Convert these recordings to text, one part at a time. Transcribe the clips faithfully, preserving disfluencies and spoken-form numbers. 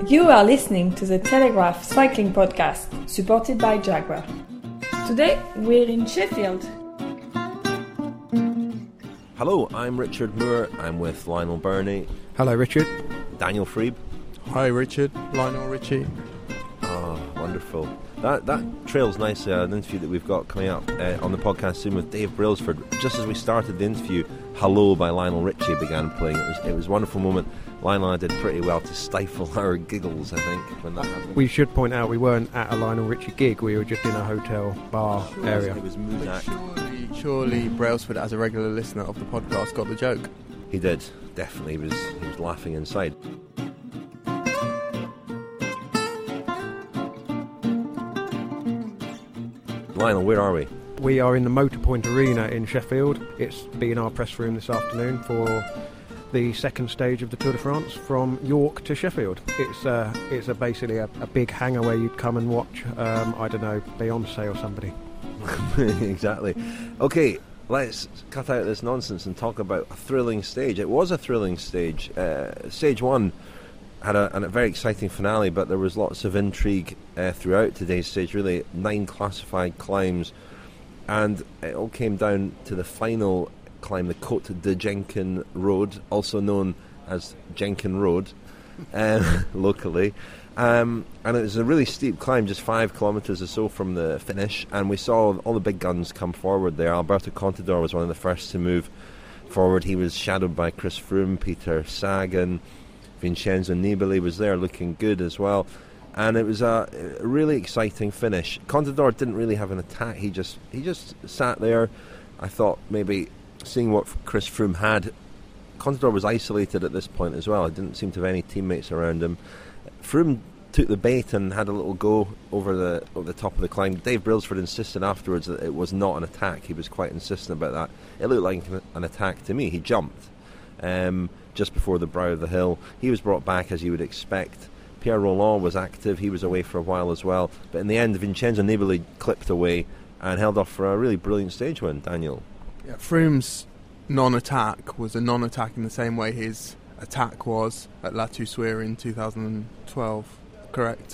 You are listening to the Telegraph Cycling Podcast, supported by Jaguar. Today, we're in Sheffield. Hello, I'm Richard Moore. I'm with Lionel Birnie. Hello, Richard. Daniel Freeb. Hi, Richard. Lionel Richie. Oh, wonderful. That that trails nicely uh, an interview that we've got coming up uh, on the podcast soon with Dave Brailsford. Just as we started the interview, Hello by Lionel Richie began playing. It was it was a wonderful moment. Lionel and I did pretty well to stifle our giggles, I think, when that happened. We should point out we weren't at a Lionel Richie gig. We were just in a hotel bar sure area. It was Muzak. Surely, surely Brailsford, as a regular listener of the podcast, got the joke. He did. Definitely. He was, he was laughing inside. Lionel, where are we? We are in the Motorpoint Arena in Sheffield. It's been our press room this afternoon for the second stage of the Tour de France from York to Sheffield. It's uh, it's a basically a, a big hangar where you'd come and watch, um, I don't know, Beyonce or somebody. Exactly. Okay, let's cut out this nonsense and talk about a thrilling stage. It was a thrilling stage. Uh, stage one had a, a very exciting finale, but there was lots of intrigue uh, throughout today's stage, really. Nine classified climbs, and it all came down to the final climb, the Côte de Jenkin Road, also known as Jenkin Road um, locally. Um, and it was a really steep climb, just five kilometres or so from the finish, and we saw all the big guns come forward there. Alberto Contador was one of the first to move forward. He was shadowed by Chris Froome, Peter Sagan. Vincenzo Nibali was there looking good as well, and it was a, a really exciting finish. Contador didn't really have an attack. He just he just sat there. I thought maybe seeing what Chris Froome had, Contador was isolated at this point as well. He didn't seem to have any teammates around him. Froome took the bait and had a little go over the over the top of the climb. Dave Brailsford insisted afterwards that it was not an attack. He was quite insistent about that. It looked like an attack to me. He jumped um, just before the brow of the hill. He was brought back as you would expect. Pierre Rolland was active. He was away for a while as well. But in the end, Vincenzo Nibali clipped away and held off for a really brilliant stage win. Daniel. Yeah, Froome's non-attack was a non-attack in the same way his attack was at La Toussuire in two thousand twelve, correct?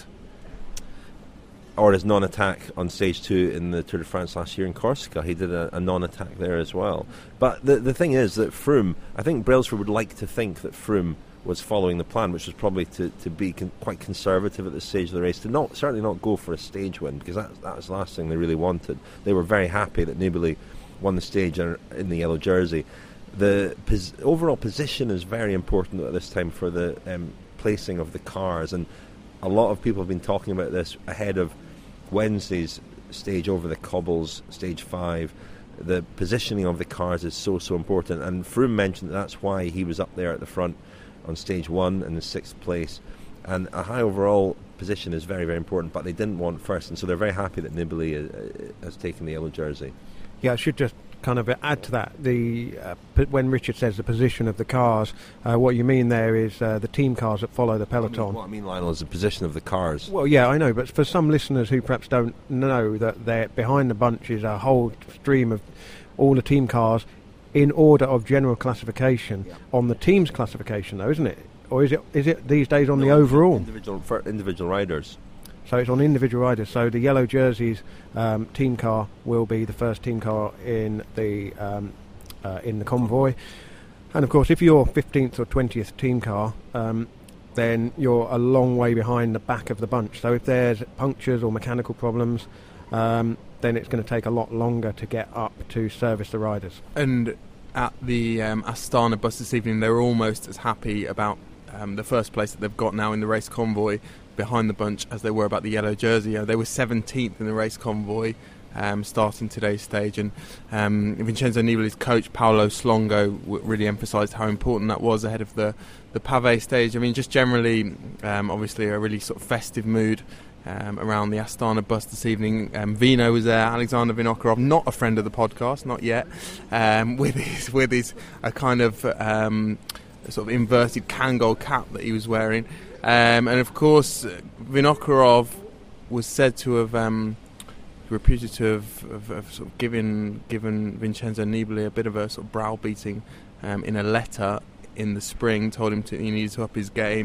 Or his non-attack on stage two in the Tour de France last year in Corsica. He did a, a non-attack there as well. But the the thing is that Froome, I think Brailsford would like to think that Froome was following the plan, which was probably to, to be con- quite conservative at this stage of the race, to not certainly not go for a stage win, because that, that was the last thing they really wanted. They were very happy that Nibali won the stage in the yellow jersey. The pos- overall position is very important at this time for the um, placing of the cars, and a lot of people have been talking about this ahead of Wednesday's stage over the cobbles, stage five. The positioning of the cars is so, so important, and Froome mentioned that that's why he was up there at the front on stage one in the sixth place, and a high overall position is very, very important, but they didn't want first, and so they're very happy that Nibali uh, has taken the yellow jersey. Yeah, I should just kind of add to that. The uh, p- when Richard says the position of the cars, uh, what you mean there is uh, the team cars that follow the peloton. I mean, what I mean, Lionel, is the position of the cars. Well, yeah, I know, but for some listeners who perhaps don't know that they're behind the bunch is a whole stream of all the team cars in order of general classification. Yeah. On the team's classification, though, isn't it? Or is it is it these days on no, the overall? Individual, for individual riders. So it's on individual riders. So the yellow jerseys um, team car will be the first team car in the um, uh, in the convoy, and of course, if you're fifteenth or twentieth team car, um, then you're a long way behind the back of the bunch. So if there's punctures or mechanical problems, um, then it's going to take a lot longer to get up to service the riders. And at the um, Astana bus this evening, they were almost as happy about um, the first place that they've got now in the race convoy behind the bunch as they were about the yellow jersey. You know, they were seventeenth in the race convoy um, starting today's stage, and um, Vincenzo Nibali's coach Paolo Slongo w- really emphasised how important that was ahead of the, the Pavé stage. I mean, just generally, um, obviously a really sort of festive mood um, around the Astana bus this evening. Um, Vino was there, Alexander Vinokurov, not a friend of the podcast, not yet, um, with his with his a kind of um, sort of inverted Kangol cap that he was wearing. Um, and of course, Vinokurov was said to have, um, reputed to have, have, have sort of given given Vincenzo Nibali a bit of a sort of browbeating um, in a letter in the spring. Told him to he needed to up his game,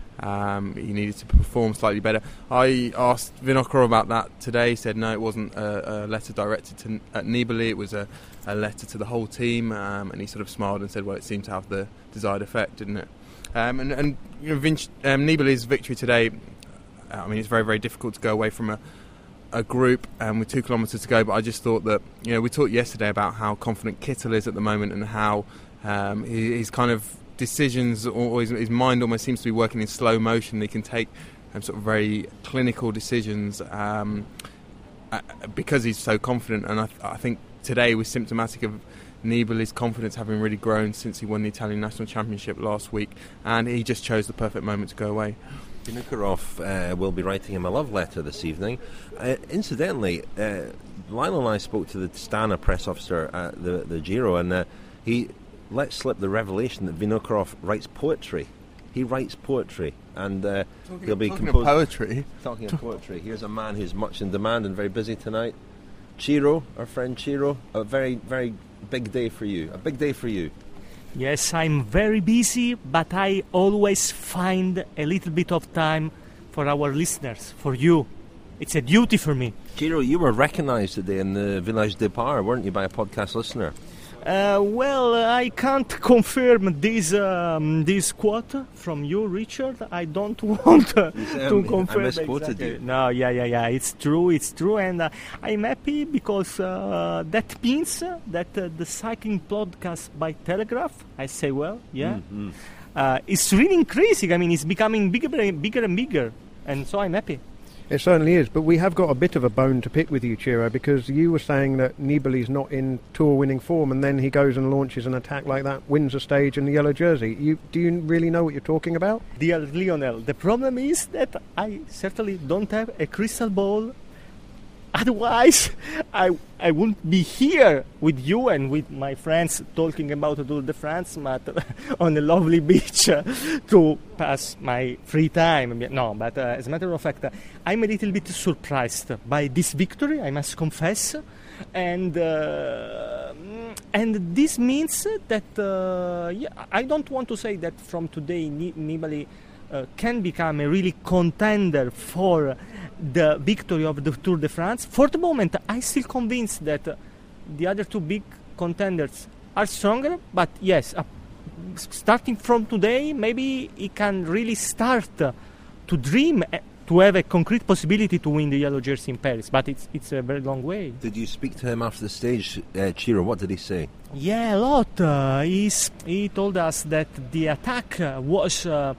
Um, he needed to perform slightly better. I asked Vinokurov about that today. He said no, it wasn't a, a letter directed to at Nibali. It was a, a letter to the whole team, um, and he sort of smiled and said, well, it seemed to have the desired effect, didn't it? Um, and and you know, Vinci, um, Nibali's victory today, I mean, it's very, very difficult to go away from a, a group um, with two kilometres to go, but I just thought that, you know, we talked yesterday about how confident Kittel is at the moment and how um, he, he's kind of decisions, or his, his mind almost seems to be working in slow motion. He can take um, sort of very clinical decisions um, uh, because he's so confident, and I, th- I think today was symptomatic of Nibali's confidence having really grown since he won the Italian National Championship last week, and he just chose the perfect moment to go away. Vinokurov uh, will be writing him a love letter this evening. Uh, incidentally, uh, Lionel and I spoke to the Stana press officer at the, the Giro, and uh, he let slip the revelation that Vinokurov writes poetry. He writes poetry, and uh, talking, he'll be talking composing of poetry. Talking of poetry, here's a man who's much in demand and very busy tonight. Ciro, our friend Ciro, a very, very big day for you. A big day for you. Yes, I'm very busy, but I always find a little bit of time for our listeners, for you. It's a duty for me. Ciro, you were recognised today in the Village Départ, weren't you, by a podcast listener? Uh, well, I can't confirm this um, this quote from you, Richard. I don't want uh, to confirm. I misquoted exactly. you. No, yeah, yeah, yeah. It's true, it's true, and uh, I'm happy because uh, that means that uh, the cycling podcast by Telegraph, I say, well, yeah, mm-hmm. uh, it's really increasing. I mean, it's becoming bigger and bigger and bigger, and so I'm happy. It certainly is, but we have got a bit of a bone to pick with you, Ciro, because you were saying that Nibali's not in tour-winning form, and then he goes and launches an attack like that, wins a stage in the yellow jersey. You, do you really know what you're talking about? Dear Lionel, the problem is that I certainly don't have a crystal ball. Otherwise, I I wouldn't be here with you and with my friends talking about the Tour de France, but on a lovely beach uh, to pass my free time. No, but uh, as a matter of fact, uh, I'm a little bit surprised by this victory, I must confess. And uh, and this means that uh, yeah, I don't want to say that from today Nibali uh, can become a really contender for the victory of the Tour de France. For the moment, I'm still convinced that uh, the other two big contenders are stronger, but yes, uh, starting from today, maybe he can really start uh, to dream uh, to have a concrete possibility to win the yellow jersey in Paris, but it's it's a very long way. Did you speak to him after the stage, uh, Ciro? What did he say? Yeah, a lot. Uh, he's, he told us that the attack uh, was uh,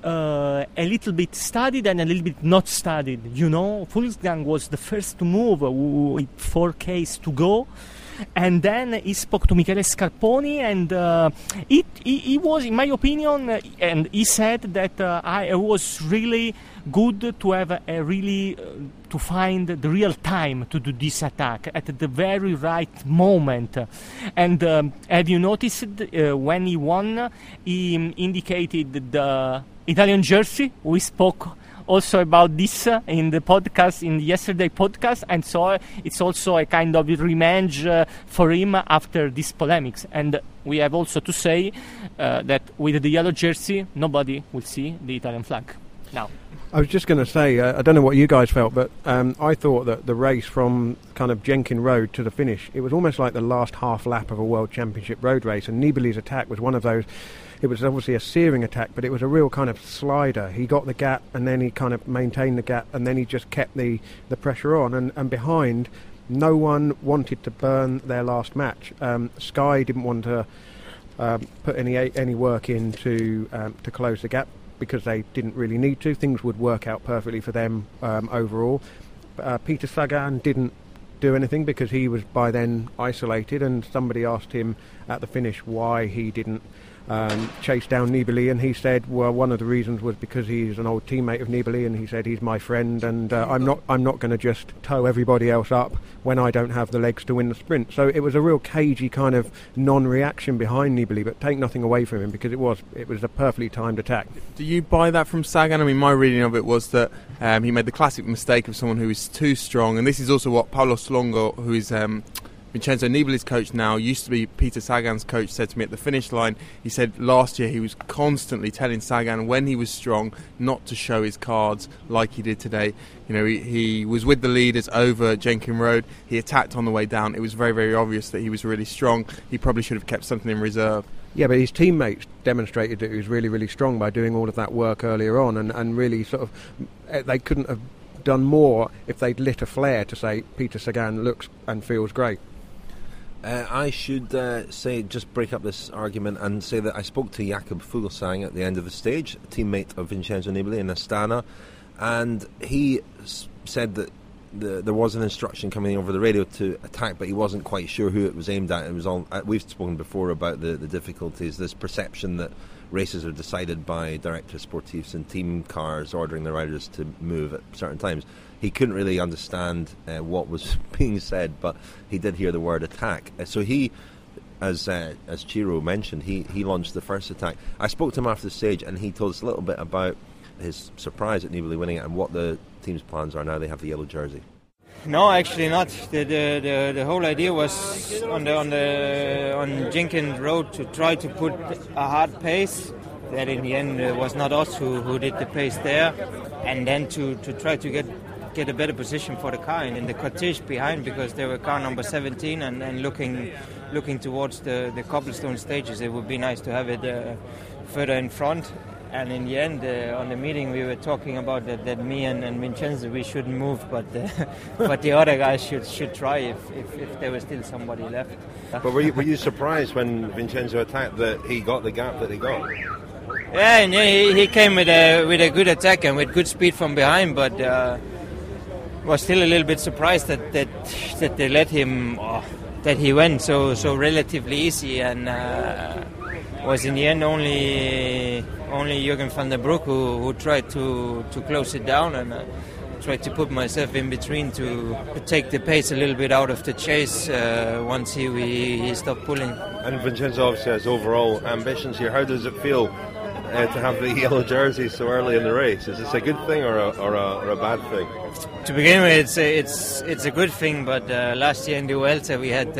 uh, a little bit studied and a little bit not studied. You know, Wolfgang was the first to move uh, with four Ks to go. And then he spoke to Michele Scarponi, and uh, it, he, he was, in my opinion, uh, and he said that uh, I it was really good to have a, a really, uh, to find the real time to do this attack at the very right moment. And um, have you noticed uh, when he won, he indicated the Italian jersey? We spoke also about this uh, in the podcast, in the yesterday podcast, and so it's also a kind of revenge uh, for him after these polemics. And we have also to say uh, that with the yellow jersey, nobody will see the Italian flag. Now, I was just going to say, uh, I don't know what you guys felt, but um, I thought that the race from kind of Jenkin Road to the finish, it was almost like the last half lap of a World Championship road race, and Nibali's attack was one of those. It was obviously a searing attack, but it was a real kind of slider. He got the gap, and then he kind of maintained the gap, and then he just kept the, the pressure on. And, and behind, no one wanted to burn their last match. Um, Sky didn't want to um, put any any work in to, um, to close the gap because they didn't really need to. Things would work out perfectly for them um, overall. Uh, Peter Sagan didn't do anything because he was by then isolated, and somebody asked him at the finish why he didn't Um, chased down Nibali, and he said, well, one of the reasons was because he's an old teammate of Nibali, and he said he's my friend, and uh, I'm not I'm not going to just tow everybody else up when I don't have the legs to win the sprint. So it was a real cagey kind of non-reaction behind Nibali, but take nothing away from him because it was it was a perfectly timed attack. Do you buy that from Sagan? I mean, my reading of it was that um, he made the classic mistake of someone who is too strong, and this is also what Paulo Slongo, who is um, Vincenzo Nibali's coach now used to be Peter Sagan's coach, said to me at the finish line, he said last year he was constantly telling Sagan when he was strong not to show his cards like he did today. You know, he, he was with the leaders over Jenkin Road. He attacked on the way down. It was very, very obvious that he was really strong. He probably should have kept something in reserve. Yeah, but his teammates demonstrated that he was really, really strong by doing all of that work earlier on, and, and really sort of, they couldn't have done more if they'd lit a flare to say Peter Sagan looks and feels great. Uh, I should uh, say, just break up this argument and say that I spoke to Jakob Fuglsang at the end of the stage, a teammate of Vincenzo Nibali in Astana, and he s- said that the, there was an instruction coming over the radio to attack, but he wasn't quite sure who it was aimed at. It was all, uh, we've spoken before about the, the difficulties, this perception that races are decided by directors sportifs and team cars ordering the riders to move at certain times. He couldn't really understand uh, what was being said, but he did hear the word attack. Uh, so he, as uh, as Ciro mentioned, he, he launched the first attack. I spoke to him after the stage, and he told us a little bit about his surprise at Nibali winning it and what the team's plans are now they have the yellow jersey. No, actually not. The the, the, the whole idea was on the on the on Jenkins Road to try to put a hard pace. That in the end uh, was not us who, who did the pace there, and then to, to try to get get a better position for the car and in the cortege behind, because they were car number seventeen and, and looking looking towards the, the cobblestone stages. It would be nice to have it uh, further in front. And in the end, uh, on the meeting, we were talking about that, that me and, and Vincenzo, we shouldn't move, but uh, but the other guys should should try if, if, if there was still somebody left. But were you, were you surprised when Vincenzo attacked that he got the gap that he got? Yeah, and he, he came with a with a good attack and with good speed from behind, but uh, was still a little bit surprised that that, that they let him, oh, that he went so so relatively easy, and uh, was in the end only only Jürgen van der Broek who, who tried to, to close it down, and uh, tried to put myself in between to, to take the pace a little bit out of the chase uh, once he, he he stopped pulling. And Vincenzo obviously has overall ambitions here. How does it feel uh, to have the yellow jersey so early in the race? Is this a good thing or a, or a, or a bad thing? To begin with, it's a, it's it's a good thing, but uh, last year in the Vuelta we had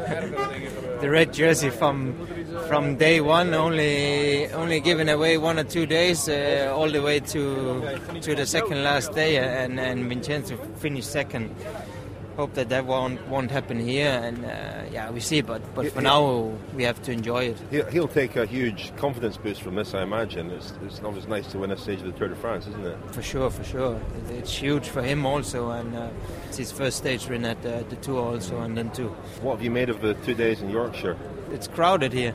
the, the red jersey from from day one, only only given away one or two days, uh, all the way to to the second last day, and, and Vincenzo finished second. Hope that that won't won't happen here, and uh, yeah, we see. But but for now, we have to enjoy it. He'll, he'll take a huge confidence boost from this, I imagine. It's it's always nice to win a stage of the Tour de France, isn't it? For sure, for sure. It's huge for him also, and uh, it's his first stage win at uh, the Tour also, and then too. What have you made of the two days in Yorkshire? It's crowded here.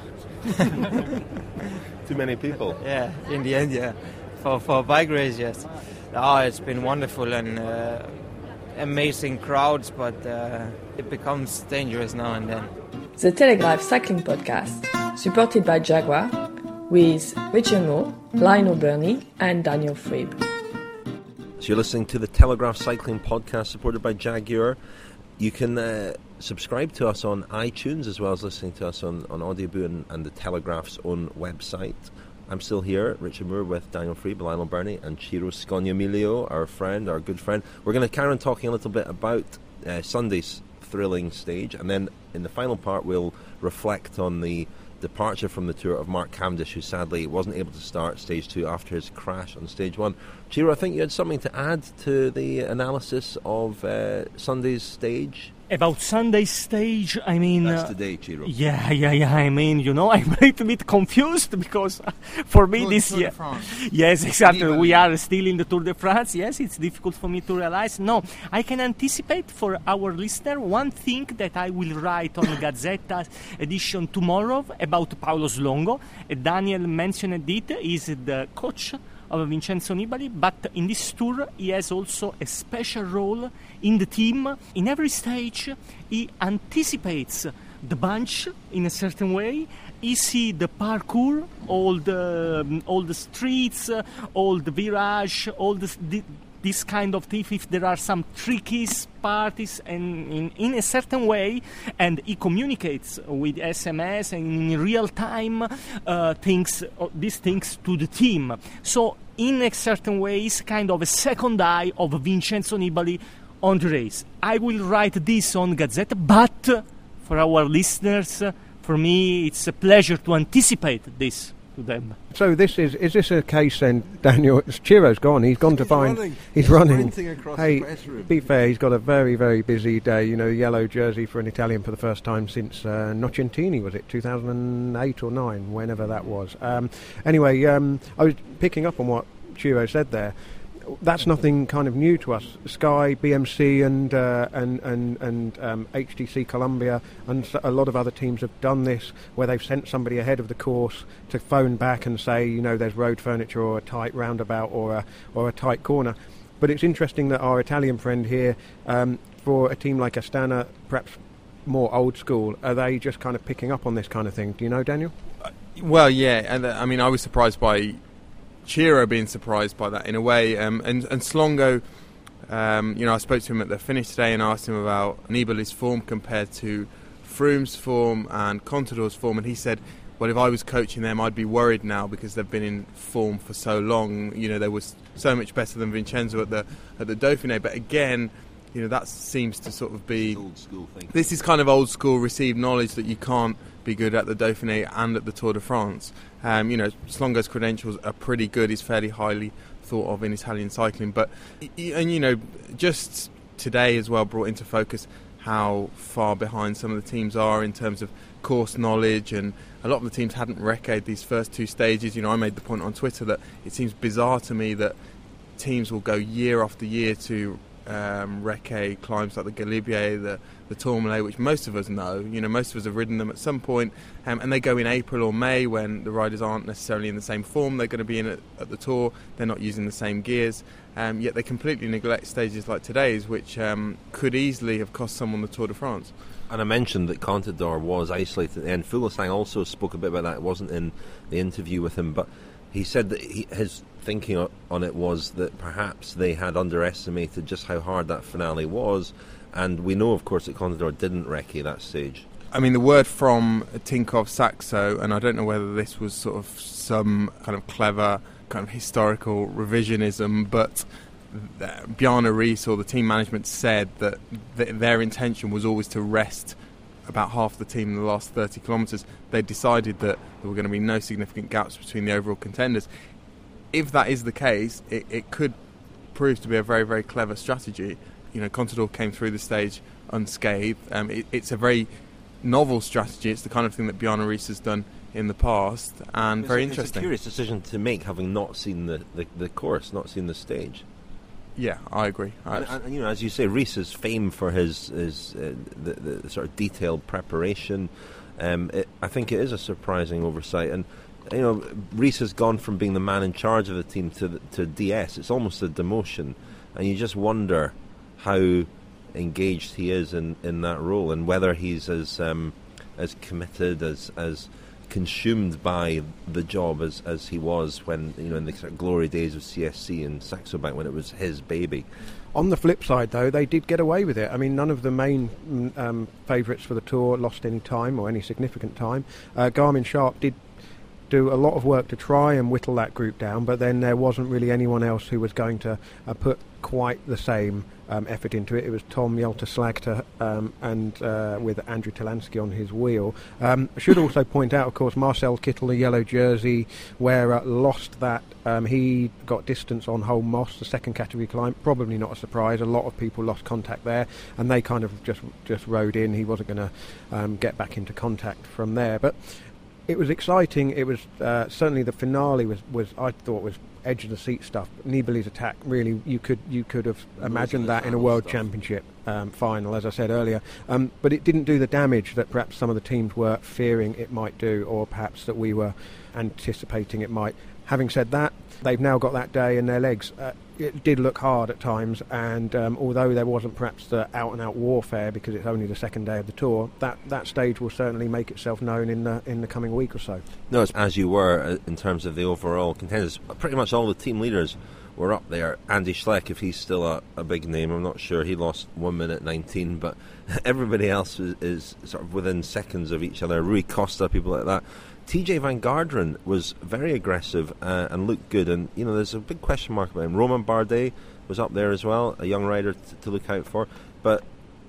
Too many people. Yeah, in the end, yeah. For for a bike race, yes. Oh, it's been wonderful and uh, amazing crowds, but uh, it becomes dangerous now and then. The Telegraph Cycling Podcast, supported by Jaguar, with Richard Moore, Lionel Burney, and Daniel Friebe. So you're listening to the Telegraph Cycling Podcast, supported by Jaguar. You can uh, subscribe to us on iTunes, as well as listening to us on, on Audioboo and, and the Telegraph's own website. I'm still here, Richard Moore, with Daniel Friebe, Lionel Burney, and Ciro Scognamiglio, our friend, our good friend. We're going to carry on talking a little bit about uh, Sunday's thrilling stage, and then in the final part we'll reflect on the departure from the Tour of Mark Cavendish, who sadly wasn't able to start stage two after his crash on stage one. Ciro, I think you had something to add to the analysis of uh, Sunday's stage. About Sunday's stage, I mean... That's uh, today, Ciro. Yeah, yeah, yeah, I mean, you know, I'm a little bit confused because for me Tour, this Tour year... de France. Yes, exactly, Even we are still in the Tour de France. Yes, it's difficult for me to realize. No, I can anticipate for our listener one thing that I will write on Gazzetta edition tomorrow about Paolo Slongo. Uh, Daniel mentioned it, is the coach of Vincenzo Nibali, but in this tour he has also a special role in the team. In every stage he anticipates the bunch in a certain way. He sees the parkour, all the um, all the streets, uh, all the virage, all the, the this kind of thing, if there are some tricky parties, and in, in a certain way, and he communicates with S M S and in real time uh, things, uh, these things to the team. So in a certain way, it's kind of a second eye of Vincenzo Nibali on the race. I will write this on Gazzetta, but for our listeners, uh, for me, it's a pleasure to anticipate this to them. So this is is this a case then, Daniel? Ciro's gone. He's gone to he's find. Running. He's, he's running. Across hey, the press room. Be fair. He's got a very very busy day. You know, yellow jersey for an Italian for the first time since uh, Nocentini, was it two thousand eight or nine, whenever that was. Um, anyway, um, I was picking up on what Ciro said there. That's nothing kind of new to us. Sky, B M C, and uh, and and and um, H T C Columbia, and a lot of other teams have done this, where they've sent somebody ahead of the course to phone back and say, you know, there's road furniture or a tight roundabout or a or a tight corner. But it's interesting that our Italian friend here, um, for a team like Astana, perhaps more old school, are they just kind of picking up on this kind of thing? Do you know, Daniel? Uh, well, yeah, and uh, I mean, I was surprised by Ciro being surprised by that in a way, um, and, and Slongo, um, you know, I spoke to him at the finish today and asked him about Nibali's form compared to Froome's form and Contador's form, and he said, well, if I was coaching them, I'd be worried now because they've been in form for so long. You know, they were so much better than Vincenzo at the at the Dauphiné, but again, you know, that seems to sort of be old school thing. This is kind of old school received knowledge that you can't be good at the Dauphiné and at the Tour de France. Um, you know, Slongo's credentials are pretty good. He's fairly highly thought of in Italian cycling. But, and you know, just today as well brought into focus how far behind some of the teams are in terms of course knowledge, and a lot of the teams hadn't recce'd these first two stages. You know, I made the point on Twitter that it seems bizarre to me that teams will go year after year to um, recce climbs like the Galibier, the the Tourmalet, which most of us know. You know, most of us have ridden them at some point, um, and they go in April or May when the riders aren't necessarily in the same form they're going to be in at, at the Tour. They're not using the same gears, um, yet they completely neglect stages like today's, which um, could easily have cost someone the Tour de France. And I mentioned that Contador was isolated, and Fuglsang also spoke a bit about that. It wasn't in the interview with him, but he said that he, his thinking on it was that perhaps they had underestimated just how hard that finale was. And we know, of course, that Contador didn't recce that stage. I mean, the word from Tinkoff Saxo, and I don't know whether this was sort of some kind of clever kind of historical revisionism, but Bjarne Riis or the team management said that th- their intention was always to rest about half the team in the last thirty kilometres. They decided that there were going to be no significant gaps between the overall contenders. If that is the case, it, it could prove to be a very, very clever strategy. You know, Contador came through the stage unscathed. Um, it, it's a very novel strategy. It's the kind of thing that Bjarne Riis has done in the past, and it's very a, interesting. It's a curious decision to make, having not seen the, the, the course, not seen the stage. Yeah, I agree. I and, and, you know, as you say, Riis is famed for his, his uh, the, the sort of detailed preparation. Um, it, I think it is a surprising oversight, and you know, Riis has gone from being the man in charge of the team to the, to D S. It's almost a demotion, and you just wonder how engaged he is in, in that role, and whether he's as um, as committed, as as consumed by the job as, as he was when, you know, in the sort of glory days of C S C and Saxo Bank, when it was his baby. On the flip side, though, they did get away with it. I mean, none of the main um, favourites for the Tour lost any time or any significant time. Uh, Garmin Sharp did do a lot of work to try and whittle that group down, but then there wasn't really anyone else who was going to uh, put quite the same um, effort into it. It was Tom Jelte-Slagter um, and uh, with Andrew Talansky on his wheel. Um, I should also point out, of course, Marcel Kittel, the yellow jersey wearer, lost that. Um, he got distance on Holm Moss, the second category climb. Probably not a surprise. A lot of people lost contact there, and they kind of just just rode in. He wasn't going to um, get back into contact from there, but it was exciting. It was uh, certainly the finale was, was I thought was edge of the seat stuff. Nibali's attack, really, you could you could have imagined that in a World stuff. Championship um, final, as I said earlier. Um, but it didn't do the damage that perhaps some of the teams were fearing it might do, or perhaps that we were anticipating it might. Having said that, they've now got that day in their legs. Uh, it did look hard at times, and um, although there wasn't perhaps the out-and-out warfare because it's only the second day of the Tour, that, that stage will certainly make itself known in the in the coming week or so. No, it's as you were uh, in terms of the overall contenders. Pretty much all the team leaders were up there. Andy Schleck, if he's still a, a big name, I'm not sure. He lost one minute nineteen, but everybody else is, is sort of within seconds of each other. Rui Costa, people like that. T J Van Garderen was very aggressive uh, and looked good, and you know, there's a big question mark about him. Romain Bardet was up there as well, a young rider t- to look out for, but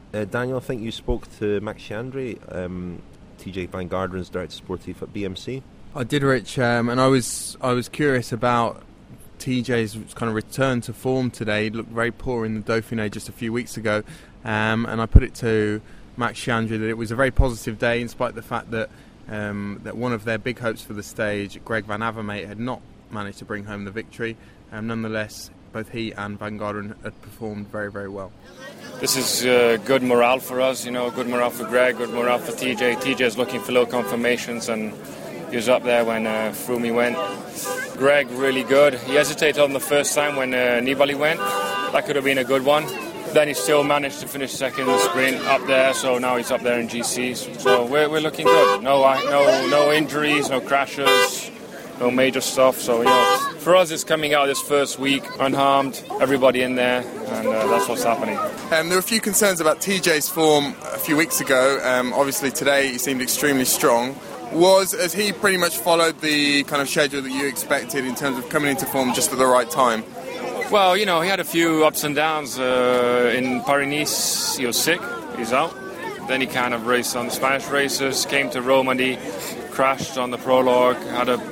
Uh, Daniel, I think you spoke to Max Chandri, um, T J Van Gardren's director sportif at B M C. I did, Rich, um, and I was I was curious about T J's kind of return to form today. He looked very poor in the Dauphiné just a few weeks ago, um, and I put it to Max Chandri that it was a very positive day, in spite of the fact that um, that one of their big hopes for the stage, Greg Van Avermaet, had not managed to bring home the victory. Um, nonetheless, both he and Van Garderen had performed very, very well. This is uh, good morale for us, you know, good morale for Greg, good morale for T J. T J is looking for low confirmations, and he was up there when uh, Froome went. Greg, really good. He hesitated on the first time when uh, Nibali went. That could have been a good one. Then he still managed to finish second in the sprint up there, so now he's up there in G Cs. So we're, we're looking good. No, no, no injuries, no crashes, no major stuff. So, you know, for us, it's coming out this first week unharmed, everybody in there, and uh, that's what's happening. Um, there were a few concerns about T J's form a few weeks ago. Um, obviously, today he seemed extremely strong. Was has he pretty much followed the kind of schedule that you expected in terms of coming into form just at the right time? Well, you know, he had a few ups and downs. Uh, in Paris-Nice, he was sick, he's out. Then he kind of raced on the Spanish races, came to Rome and he crashed on the prologue, had a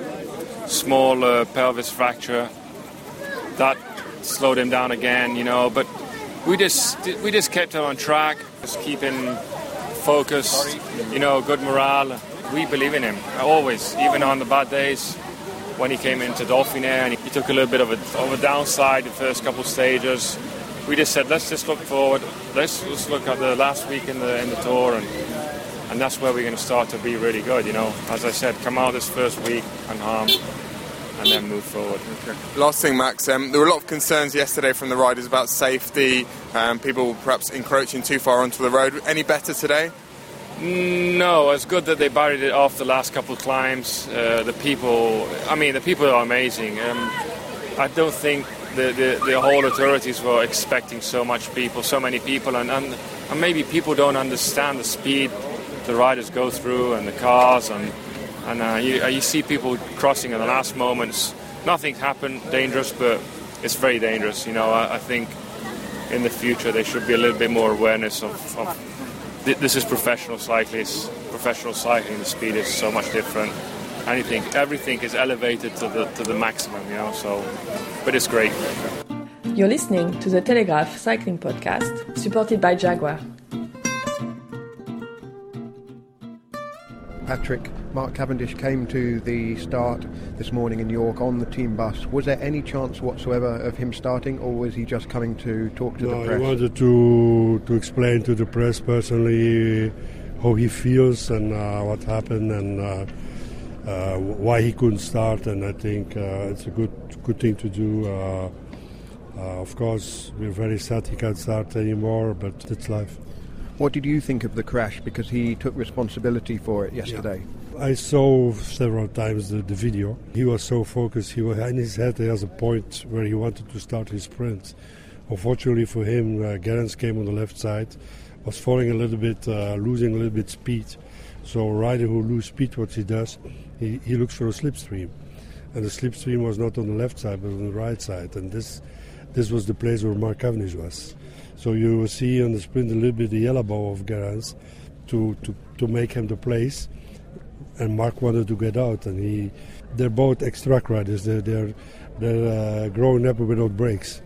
small uh, pelvis fracture. That slowed him down again, you know, but we just we just kept him on track, just keeping focused, you know, good morale. We believe in him, always, even on the bad days. When he came into Dauphiné and he took a little bit of a, of a downside the first couple of stages, we just said, let's just look forward. Let's just look at the last week in the in the Tour, and and that's where we're going to start to be really good, you know. As I said, come out this first week unharmed, and then move forward. Okay. Last thing, Max, um, there were a lot of concerns yesterday from the riders about safety, um, people perhaps encroaching too far onto the road. Any better today? No, it's good that they buried it off the last couple of climbs. Uh, the people, I mean, the people are amazing. Um, I don't think the, the, the whole authorities were expecting so much people, so many people, and, and, and maybe people don't understand the speed the riders go through and the cars, and and uh, you, you see people crossing in the last moments. Nothing happened dangerous, but it's very dangerous. You know, I, I think in the future there should be a little bit more awareness of, of this is professional cyclists, professional cycling. The speed is so much different. Anything, everything is elevated to the to the maximum, you know. So, but it's great. You're listening to the Telegraph Cycling Podcast, supported by Jaguar. Patrick, Mark Cavendish came to the start this morning in York on the team bus. Was there any chance whatsoever of him starting, or was he just coming to talk to no, the press? He wanted to to explain to the press personally how he feels and uh, what happened and uh, uh, why he couldn't start. And I think uh, it's a good good thing to do. Uh, uh, of course, we're very sad he can't start anymore, but it's life. What did you think of the crash? Because he took responsibility for it yesterday. Yeah. I saw several times the, the video. He was so focused. He was in his head. He has a point where he wanted to start his sprint. Unfortunately for him, uh, Gerrans came on the left side, was falling a little bit, uh, losing a little bit speed. So a rider who loses speed, what he does, he, he looks for a slipstream. And the slipstream was not on the left side, but on the right side. And this, this was the place where Mark Cavendish was. So you will see on the sprint a little bit the yellow bow of Gerrans to, to, to make him the place. And Mark wanted to get out, and he they're both ex-track riders. They're they're, they're uh, growing up without brakes.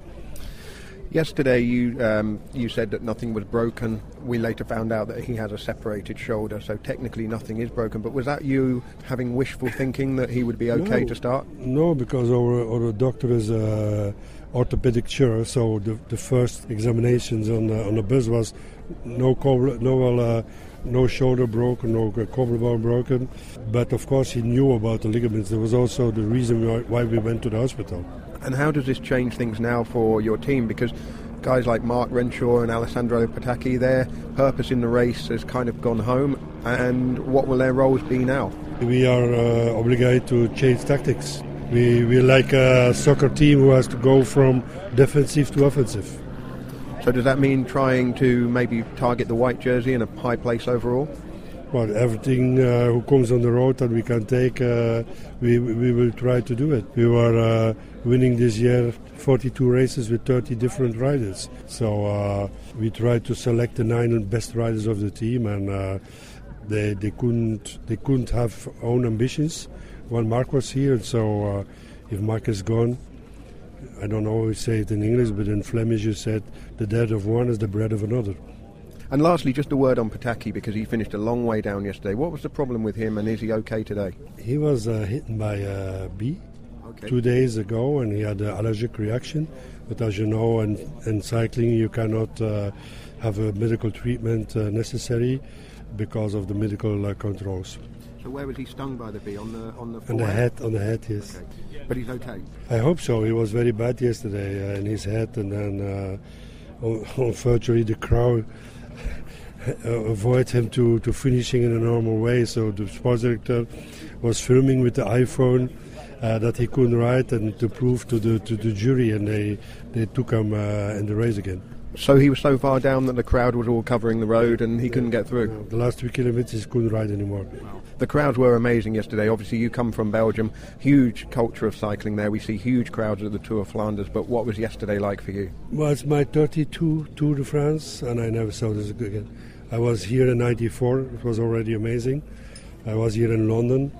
Yesterday, you um, you said that nothing was broken. We later found out that he has a separated shoulder, so technically nothing is broken. But was that you having wishful thinking that he would be okay no, to start? No, because our, our doctor is a orthopedic sure. So the the first examinations on the, on the bus was no cobble, no uh, no shoulder broken, no collarbone broken. But of course, he knew about the ligaments. There was also the reason why, why we went to the hospital. And how does this change things now for your team? Because guys like Mark Renshaw and Alessandro Patacchi, their purpose in the race has kind of gone home. And what will their roles be now? We are uh, obligated to change tactics. We, we're like a soccer team who has to go from defensive to offensive. So does that mean trying to maybe target the white jersey in a high place overall? Well, everything uh, who comes on the road that we can take, uh, we we will try to do it. We were uh, winning this year forty-two races with thirty different riders. So uh, we tried to select the nine best riders of the team, and uh, they they couldn't they couldn't have own ambitions when Mark was here. So uh, if Mark is gone, I don't always say it in English, but in Flemish you said the death of one is the bread of another. And lastly, just a word on Pataki, because he finished a long way down yesterday. What was the problem with him, and is he okay today? He was uh, hit by a bee Okay. two days ago, and he had an allergic reaction. But as you know, in, in cycling, you cannot uh, have a medical treatment uh, necessary because of the medical uh, controls. So where was he stung by the bee? On the on the On the forehead? head, on the head, yes. Okay. But he's okay. I hope so. He was very bad yesterday uh, in his head, and then uh, unfortunately the crowd avoid him to, to finishing in a normal way. So the sports director was filming with the iPhone uh, that he couldn't ride, and to prove to the to the jury, and they they took him uh, in the race again. So he was so far down that the crowd was all covering the road and he couldn't get through. Uh, the last three kilometers he couldn't ride anymore. The crowds were amazing yesterday. Obviously you come from Belgium, huge culture of cycling there. We see huge crowds at the Tour of Flanders, but what was yesterday like for you? Well, it's my thirty-two Tour de France, and I never saw this again. I was here in ninety-four. It was already amazing. I was here in London.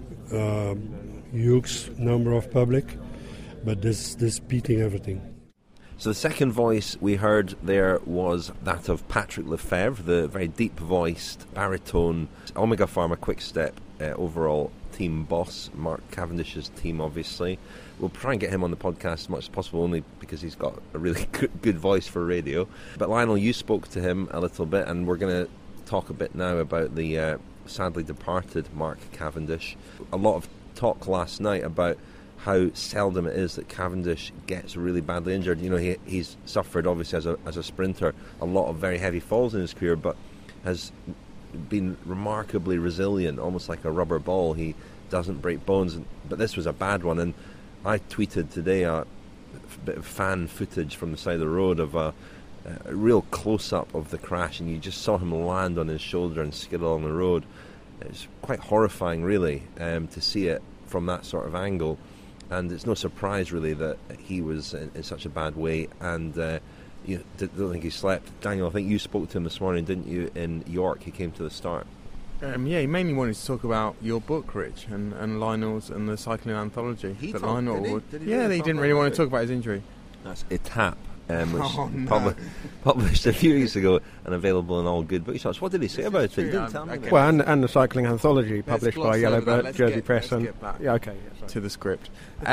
Um, huge number of public, but this this beating everything. So the second voice we heard there was that of Patrick Lefevere, the very deep-voiced baritone Omega Pharma Quick-Step uh, overall team boss, Mark Cavendish's team, obviously. We'll try and get him on the podcast as much as possible, only because he's got a really good, good voice for radio. But Lionel, you spoke to him a little bit, and we're going to talk a bit now about the uh, sadly departed Mark Cavendish. A lot of talk last night about how seldom it is that Cavendish gets really badly injured. You know, he he's suffered, obviously, as a as a sprinter, a lot of very heavy falls in his career, but has been remarkably resilient, almost like a rubber ball. He doesn't break bones, but this was a bad one. And I tweeted today a bit of fan footage from the side of the road of a, a real close-up of the crash, and you just saw him land on his shoulder and skid along the road. It's quite horrifying, really, um, to see it from that sort of angle. And it's no surprise, really, that he was in, in such a bad way, and uh, you don't think he slept. Daniel, I think you spoke to him this morning, didn't you, in York? He came to the start. Um, yeah, he mainly wanted to talk about your book, Rich, and, and Lionel's and the cycling anthology. He that talked, Lionel did he? would, Did he yeah, really he talk didn't about really want it? to talk about his injury. That's Etap, um, which Oh, no. publi- published a few weeks ago and available in all good bookshops. What did he say about it? He didn't Um, tell me. okay. about Well, and, and the cycling anthology published gloss by Yellow over that. Bird Let's Jersey get- Press. let's And get back. yeah, okay, yeah, sorry. To the script.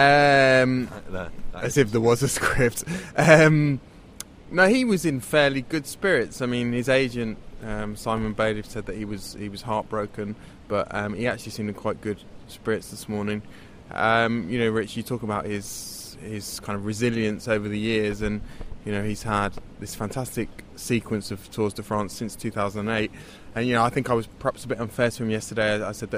Um, that. That as is- if there was a script. Um, no, he was in fairly good spirits. I mean, his agent um, Simon Bailiff said that he was he was heartbroken, but um, he actually seemed in quite good spirits this morning. Um, you know, Rich, you talk about his his kind of resilience over the years, and you know he's had this fantastic sequence of Tours de France since two thousand eight. And you know, I think I was perhaps a bit unfair to him yesterday. I, I said that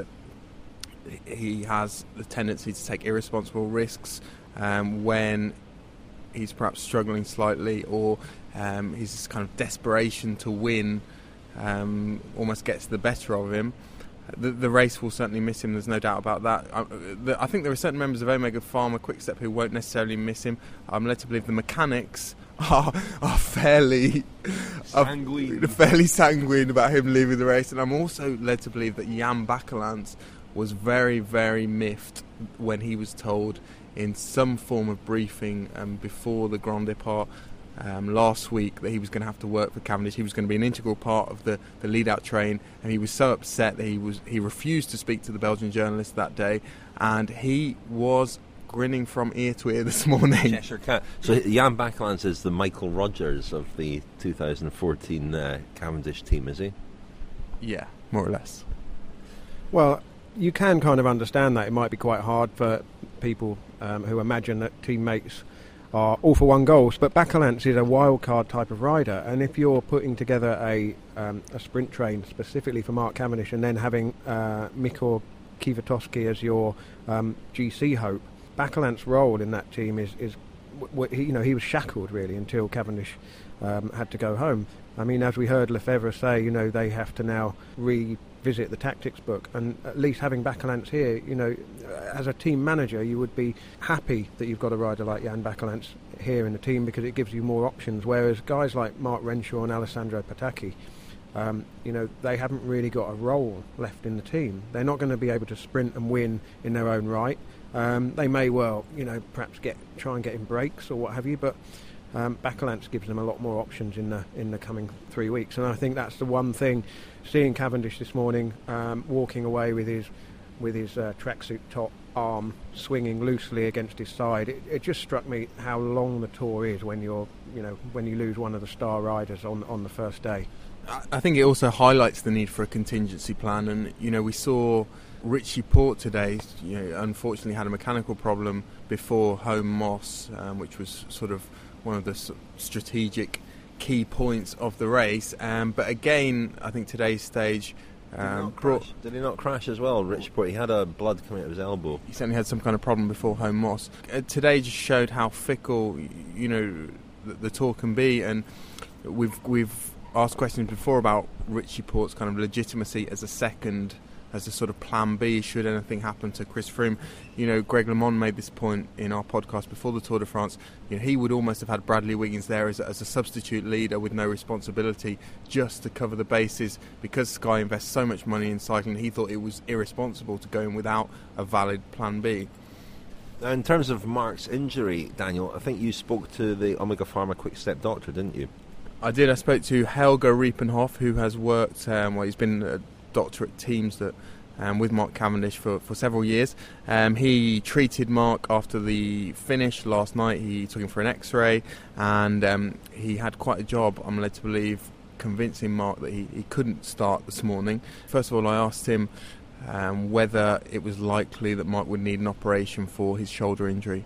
he has the tendency to take irresponsible risks um, when he's perhaps struggling slightly, or um, his kind of desperation to win um, almost gets the better of him. The, the race will certainly miss him, there's no doubt about that. I, the, I think there are certain members of Omega Pharma Quick-Step who won't necessarily miss him. I'm led to believe the mechanics are, are fairly Sanguine. Are fairly sanguine about him leaving the race, and I'm also led to believe that Jan Bakelants was very, very miffed when he was told in some form of briefing um, before the Grand Depart um, last week that he was going to have to work for Cavendish. He was going to be an integral part of the, the lead-out train, and he was so upset that he was he refused to speak to the Belgian journalist that day, and he was grinning from ear to ear this morning. Cheshire Cat. So Jan Bakelants is the Michael Rogers of the two thousand fourteen uh, Cavendish team, is he? Yeah, more or less. Well, you can kind of understand that. It might be quite hard for people um, who imagine that teammates are all for one goals, but Bakelants is a wild card type of rider, and if you're putting together a um, a sprint train specifically for Mark Cavendish and then having uh, Mikko Kwiatkowski as your um, G C hope, Bakelants' role in that team is, is w- w- he, you know, he was shackled really until Cavendish um, had to go home. I mean, as we heard Lefevere say, you know, they have to now re visit the tactics book, and at least having Bakelants here, you know, as a team manager, you would be happy that you've got a rider like Jan Bakelants here in the team, because it gives you more options, whereas guys like Mark Renshaw and Alessandro Patacchi, um, you know, they haven't really got a role left in the team. They're not going to be able to sprint and win in their own right. Um, they may well, you know, perhaps get try and get in breaks or what have you, but um, Bakelants gives them a lot more options in the in the coming three weeks. And I think that's the one thing. Seeing Cavendish this morning, um, walking away with his with his uh, tracksuit top, arm swinging loosely against his side, it, it just struck me how long the tour is when you're, you know, when you lose one of the star riders on on the first day. I think it also highlights the need for a contingency plan, and you know, we saw Richie Porte today, you know, unfortunately had a mechanical problem before Home Moss, um, which was sort of one of the s- strategic key points of the race. Um, but again, I think today's stage um, Did he, brought. Did he not crash as well, Richie Porte? He had a blood coming out of his elbow. He certainly had some kind of problem before Home Moss. Uh, today just showed how fickle, you know, the, the tour can be, and we've we've asked questions before about Richie Porte's kind of legitimacy as a second, as a sort of plan B should anything happen to Chris Froome. You know, Greg LeMond made this point in our podcast before the Tour de France. You know, he would almost have had Bradley Wiggins there as a, as a substitute leader with no responsibility, just to cover the bases, because Sky invests so much money in cycling. He thought it was irresponsible to go in without a valid plan B. Now, in terms of Mark's injury, Daniel, I think you spoke to the Omega Pharma Quick Step doctor, didn't you? I did. I spoke to Helge Riepenhoff, who has worked, um, well, he's been a doctor at teams that um, with Mark Cavendish for, for several years. Um, he treated Mark after the finish last night. He took him for an X-ray, and um, he had quite a job, I'm led to believe, convincing Mark that he, he couldn't start this morning. First of all, I asked him um, whether it was likely that Mark would need an operation for his shoulder injury.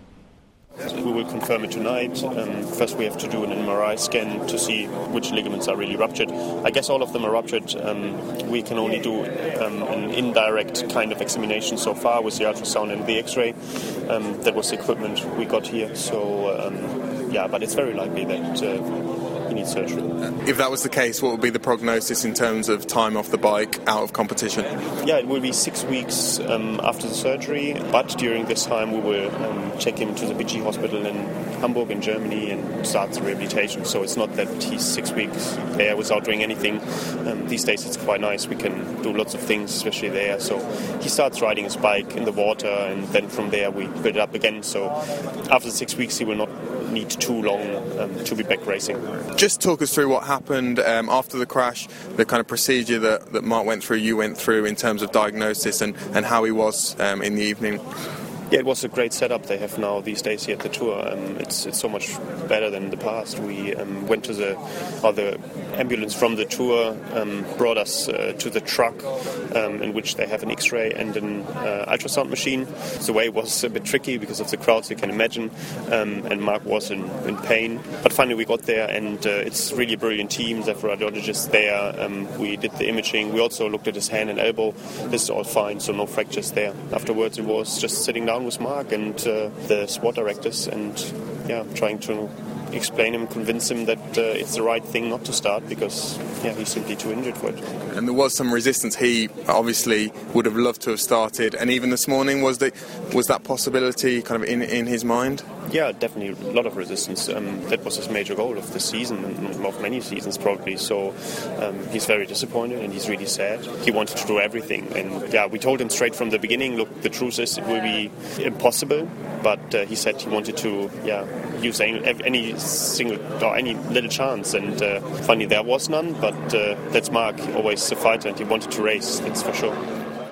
We will confirm it tonight. Um, first we have to do an M R I scan to see which ligaments are really ruptured. I guess all of them are ruptured. Um, we can only do um, an indirect kind of examination so far with the ultrasound and the X-ray. Um, that was the equipment we got here. So, um, yeah, but it's very likely that uh, he needs surgery. If that was the case, what would be the prognosis in terms of time off the bike, out of competition? Yeah, it will be six weeks um, after the surgery, but during this time we will um, check him to the B G hospital in Hamburg in Germany and start the rehabilitation. So it's not that he's six weeks there without doing anything. Um, these days it's quite nice. We can do lots of things, especially there. So he starts riding his bike in the water, and then from there we build it up again. So after six weeks he will not need too long um, to be back racing. Just talk us through what happened um, after the crash, the kind of procedure that, that Mark went through, you went through in terms of diagnosis, and, and how he was um, in the evening. Yeah, it was a great setup they have now these days here at the Tour. Um, it's it's so much better than in the past. We um, went to the, or the ambulance from the Tour um, brought us uh, to the truck um, in which they have an X-ray and an uh, ultrasound machine. The way was a bit tricky because of the crowds, you can imagine, um, and Mark was in, in pain. But finally we got there, and uh, it's really a brilliant team. They have radiologists there. Um, we did the imaging. We also looked at his hand and elbow. This is all fine, so no fractures there. Afterwards it was just sitting down with Mark and uh, the sport directors, and yeah, trying to explain him, convince him that uh, it's the right thing not to start, because yeah, he's simply too injured for it. And there was some resistance. He obviously would have loved to have started, and even this morning, was the, was that possibility kind of in in his mind? Yeah, definitely a lot of resistance. Um, that was his major goal of the season, and of many seasons probably. So um, he's very disappointed, and he's really sad. He wanted to do everything, and yeah, we told him straight from the beginning, look, the truth is it will be impossible, but uh, he said he wanted to yeah use any, any single or any little chance, and uh, finally there was none, but uh, that's Mark, always a fighter, and he wanted to race, that's for sure.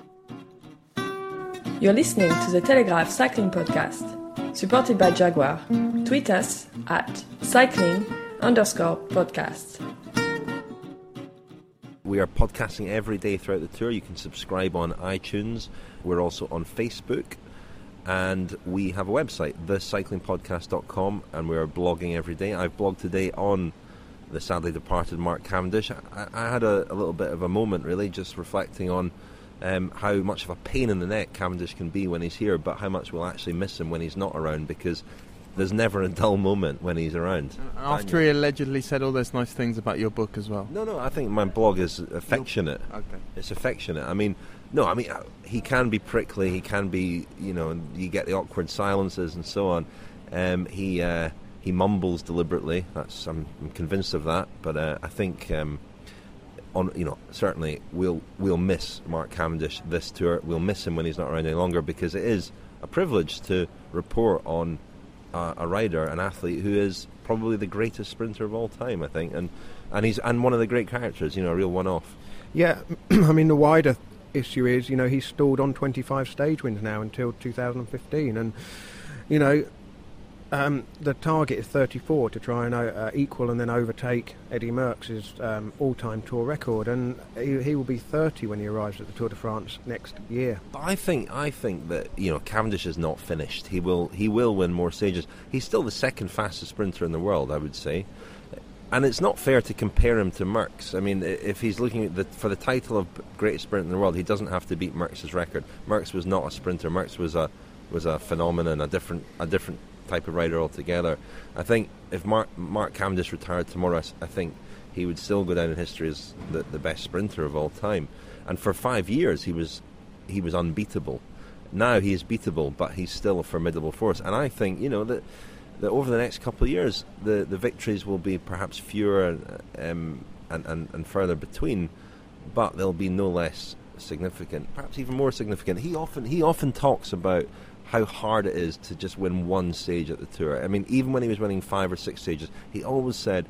You're listening to the Telegraph Cycling Podcast, supported by Jaguar. Tweet us at cycling underscore podcast. We are podcasting every day throughout the tour. You can subscribe on iTunes. We're also on Facebook. And we have a website, the cycling podcast dot com, and we are blogging every day. I've blogged today on the sadly departed Mark Cavendish. I, I had a, a little bit of a moment, really, just reflecting on um, how much of a pain in the neck Cavendish can be when he's here, but how much we'll actually miss him when he's not around, because there's never a dull moment when he's around. After Daniel. He allegedly said all those nice things about your book as well. No, no, I think my blog is affectionate. Okay. It's affectionate. I mean, no, I mean, he can be prickly, he can be, you know, you get the awkward silences and so on. Um, he uh, he mumbles deliberately. That's I'm, I'm convinced of that. But uh, I think, um, on you know, certainly we'll we'll miss Mark Cavendish this tour. We'll miss him when he's not around any longer, because it is a privilege to report on uh, a rider, an athlete who is probably the greatest sprinter of all time. I think, and and he's and one of the great characters. You know, a real one-off. Yeah, I mean the wider issue is, you know, he's stalled on twenty-five stage wins now until two thousand fifteen, and you know. Um, the target is thirty-four to try and uh, equal and then overtake Eddie Merckx's um, all-time Tour record, and he, he will be thirty when he arrives at the Tour de France next year. But I think I think that, you know, Cavendish is not finished. He will he will win more stages. He's still the second fastest sprinter in the world, I would say, and it's not fair to compare him to Merckx. I mean, if he's looking at the, for the title of greatest sprinter in the world, he doesn't have to beat Merckx's record. Merckx was not a sprinter. Merckx was a was a phenomenon, a different a different. type of rider altogether. I think if Mark, Mark Cavendish retired tomorrow, I think he would still go down in history as the, the best sprinter of all time. And for five years he was he was unbeatable. Now he is beatable, but he's still a formidable force. And I think, you know, that that over the next couple of years the, the victories will be perhaps fewer um, and, and, and further between, but they'll be no less significant, perhaps even more significant. He often he often talks about how hard it is to just win one stage at the Tour. I mean, even when he was winning five or six stages, he always said,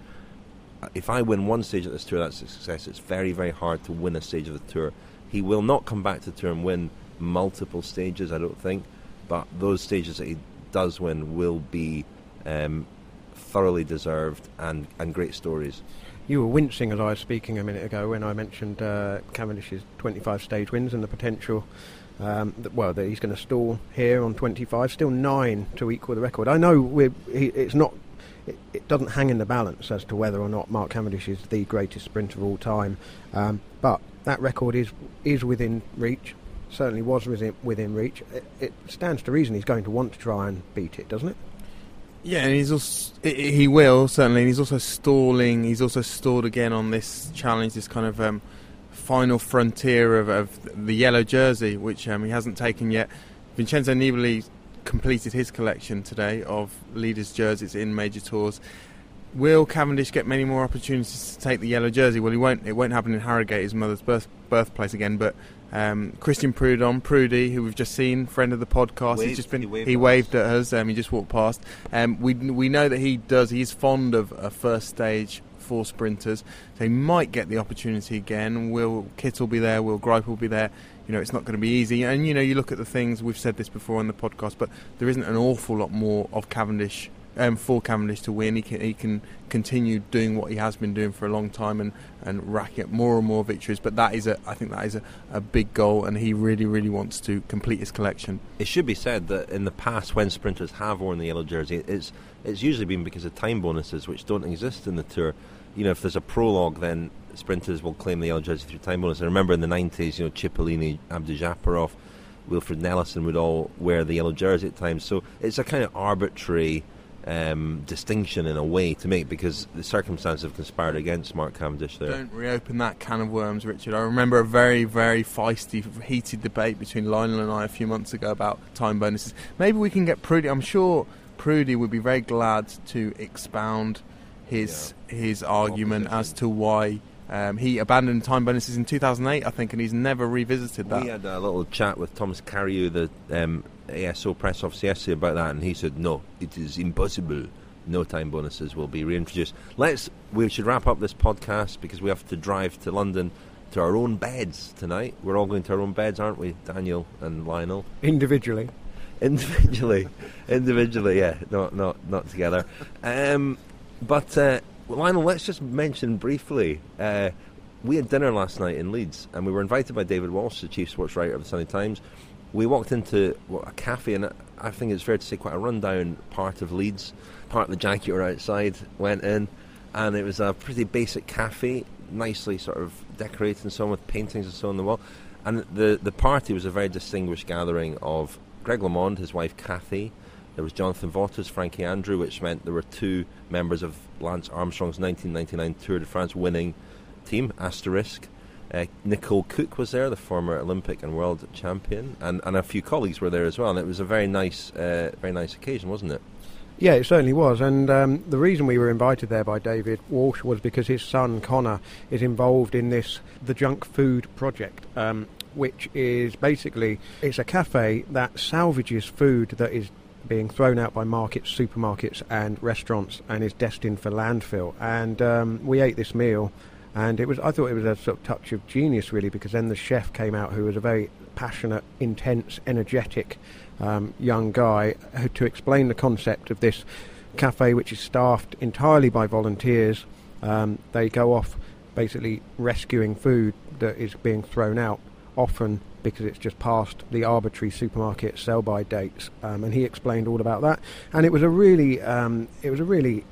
if I win one stage at this Tour, that's a success. It's very, very hard to win a stage of the Tour. He will not come back to the Tour and win multiple stages, I don't think, but those stages that he does win will be um, thoroughly deserved and, and great stories. You were wincing as I was speaking a minute ago when I mentioned uh, Cavendish's twenty-five stage wins and the potential Um, that, well, that he's going to stall here on twenty-five, still nine to equal the record. I know we're, he, it's not, it, it doesn't hang in the balance as to whether or not Mark Cavendish is the greatest sprinter of all time, um, but that record is is within reach. Certainly was within within reach. It, it stands to reason he's going to want to try and beat it, doesn't it? Yeah, and he's also he will certainly. And he's also stalling. He's also stalled again on this challenge, this kind of. Um, final frontier of, of the yellow jersey, which um, he hasn't taken yet. Vincenzo Nibali completed his collection today of leaders' jerseys in major tours. Will Cavendish get many more opportunities to take the yellow jersey? Well, he won't. It won't happen in Harrogate, his mother's birth, birthplace again. But um, Christian Prudhomme, Prudy, who we've just seen, friend of the podcast, waved, he's just been he waved, he waved at us. Um, he just walked past. Um, we we know that he does. He's fond of a first stage for sprinters, so he might get the opportunity again. Will Kittel be there? Will Greipel will be there? You know, it's not going to be easy. And you know, you look at the things, we've said this before on the podcast, but there isn't an awful lot more of Cavendish um, for Cavendish to win. He can he can continue doing what he has been doing for a long time and and racking up more and more victories. But that is a I think that is a, a big goal, and he really really wants to complete his collection. It should be said that in the past, when sprinters have worn the yellow jersey, it's it's usually been because of time bonuses, which don't exist in the Tour. You know, if there's a prologue, then sprinters will claim the yellow jersey through time bonus. I remember in the nineties, you know, Cipollini, Abdujaparov, Wilfred Nellison would all wear the yellow jersey at times. So it's a kind of arbitrary um, distinction in a way to make, because the circumstances have conspired against Mark Cavendish there. Don't reopen that can of worms, Richard. I remember a very, very feisty, heated debate between Lionel and I a few months ago about time bonuses. Maybe we can get Prudy. I'm sure Prudy would be very glad to expound his yeah. his argument as to why um, he abandoned time bonuses in two thousand eight, I think, and he's never revisited that. We had a little chat with Thomas Cariou, the um, A S O press officer, yesterday about that, and he said, no, it is impossible. No time bonuses will be reintroduced. Let's. We should wrap up this podcast because we have to drive to London to our own beds tonight. We're all going to our own beds, aren't we, Daniel and Lionel? Individually. Individually. Individually, yeah. Not, not, not together. Um... But, uh, Lionel, let's just mention briefly, uh, we had dinner last night in Leeds, and we were invited by David Walsh, the chief sports writer of the Sunday Times. We walked into well, a cafe, and I think it's fair to say quite a rundown part of Leeds. Parked the Jaguar outside, went in, and it was a pretty basic cafe, nicely sort of decorated and so on, with paintings and so on the wall. And the, the party was a very distinguished gathering of Greg LeMond, his wife Kathy. There was Jonathan Vaughters, Frankie Andrew, which meant there were two members of Lance Armstrong's nineteen ninety-nine Tour de France winning team, asterisk. Uh, Nicole Cook was there, the former Olympic and world champion, and, and a few colleagues were there as well. And it was a very nice, uh, very nice occasion, wasn't it? Yeah, it certainly was. And um, the reason we were invited there by David Walsh was because his son Connor is involved in this, the Junk Food Project, um, which is basically, it's a cafe that salvages food that is being thrown out by markets, supermarkets and restaurants and is destined for landfill. And um, we ate this meal. And it was, I thought it was a sort of touch of genius, really, because then the chef came out, who was a very passionate, intense, energetic um, young guy, who, to explain the concept of this cafe, which is staffed entirely by volunteers. Um, they go off basically rescuing food that is being thrown out, often because it's just past the arbitrary supermarket sell-by dates. Um, and he explained all about that. And it was a really, um, it was a really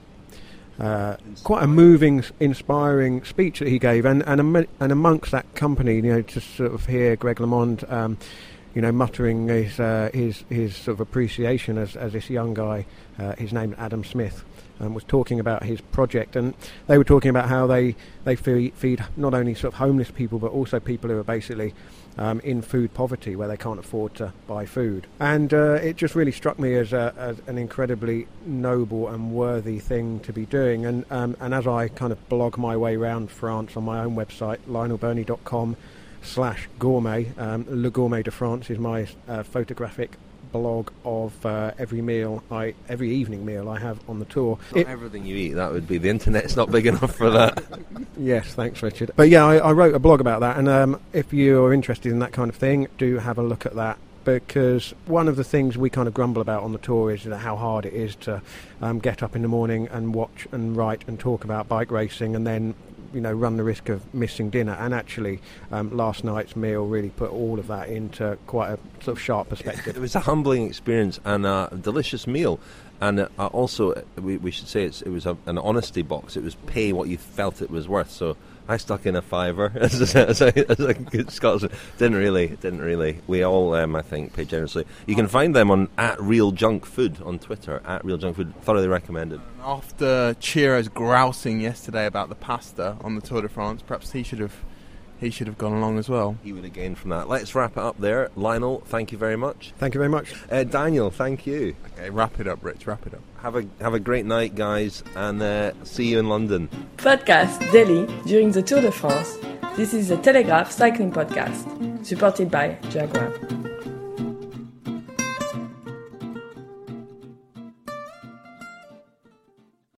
Uh, quite a moving, inspiring speech that he gave, and and, am- and amongst that company, you know, to sort of hear Greg LeMond, um, you know, muttering his uh, his his sort of appreciation as as this young guy, uh, his name Adam Smith, um, was talking about his project, and they were talking about how they they feed, feed not only sort of homeless people but also people who are basically Um, in food poverty, where they can't afford to buy food. And uh, it just really struck me as, a, as an incredibly noble and worthy thing to be doing. And um, and as I kind of blog my way around France on my own website, lionel burney dot com slash gourmet, um, Le Gourmet de France is my uh, photographic blog of uh, every meal, I every evening meal I have on the tour. Not it, everything you eat, that would be, the internet's not big enough for that. Yes, thanks Richard. But yeah, I, I wrote a blog about that, and um, if you're interested in that kind of thing, do have a look at that, because one of the things we kind of grumble about on the tour is how hard it is to um, get up in the morning and watch and write and talk about bike racing, and then, you know, run the risk of missing dinner. And actually um, last night's meal really put all of that into quite a sort of sharp perspective. It was a humbling experience and a delicious meal, and uh, also we, we should say it's, it was a, an honesty box. It was pay what you felt it was worth. So I stuck in a fiver as a, as a, as a good Scotsman. Didn't really, didn't really. We all, um, I think, paid generously. You can find them on at Real Junk Food on Twitter. At Real Junk Food, thoroughly recommended. After Chiro's grousing yesterday about the pasta on the Tour de France, perhaps he should have, he should have gone along as well. He would have gained from that. Let's wrap it up there. Lionel, thank you very much. Thank you very much. Uh, Daniel, thank you. Okay, wrap it up, Rich. Wrap it up. Have a have a great night, guys, and uh, see you in London. Podcast daily during the Tour de France. This is the Telegraph Cycling Podcast, supported by Jaguar.